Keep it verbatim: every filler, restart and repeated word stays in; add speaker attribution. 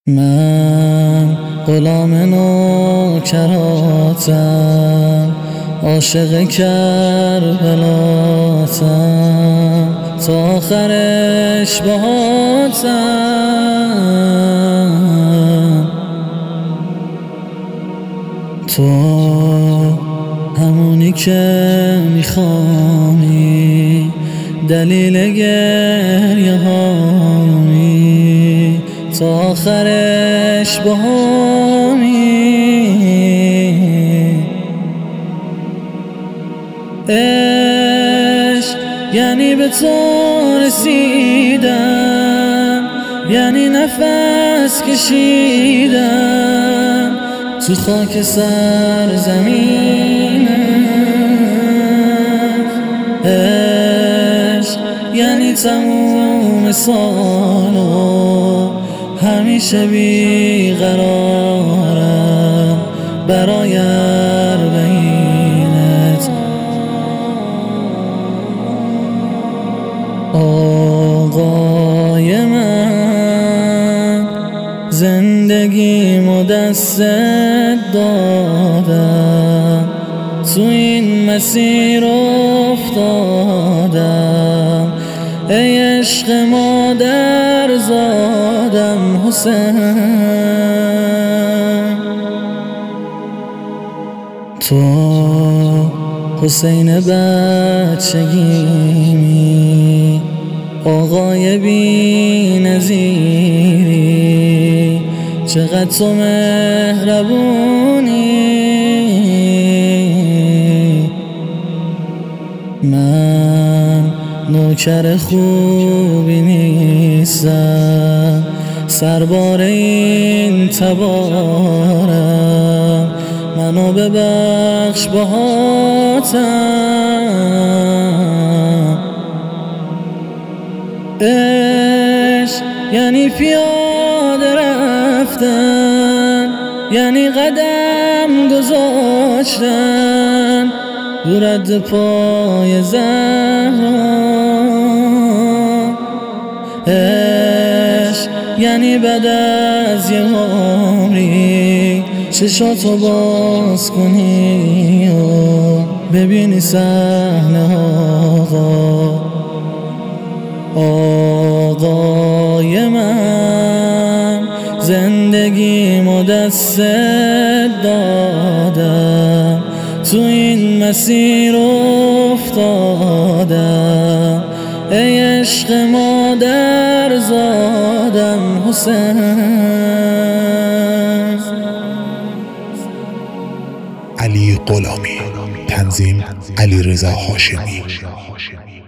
Speaker 1: من غلام نوکراتم، عاشق کربلاتم، تا آخرش باهاتم. تو همونی که میخوانی، دلیل گریه هامی، تا آخرش باهامی. عشق یعنی به تو رسیدن، یعنی نفس کشیدن تو خاک سرزمینت. عشق یعنی تموم سالو همیشه بیقرارم برای اربعینت. آقای من زندگیمو دستت دادم، تو این مسیر افتادم. ای عشق مادر زادم حسین، تو حسین بچگیمی، آقای بی نظیری، چقدر تو مهربونی. من نوکر خوبی نیستم، سربار این تبارم، منو ببخش باهاتم. عشق یعنی پیاده رفتن، یعنی قدم گذاشتن رو رد پای زهرا. عشق یعنی بعد از یه عمری چشاتو باز کنی و ببینی صحنه آقا. آقای من زندگیمو دستت دادم، تو این مسیر افتادم. ای عشق مادر زادم حسین.
Speaker 2: علی غلامی، تنظیم علیرضا هاشمی.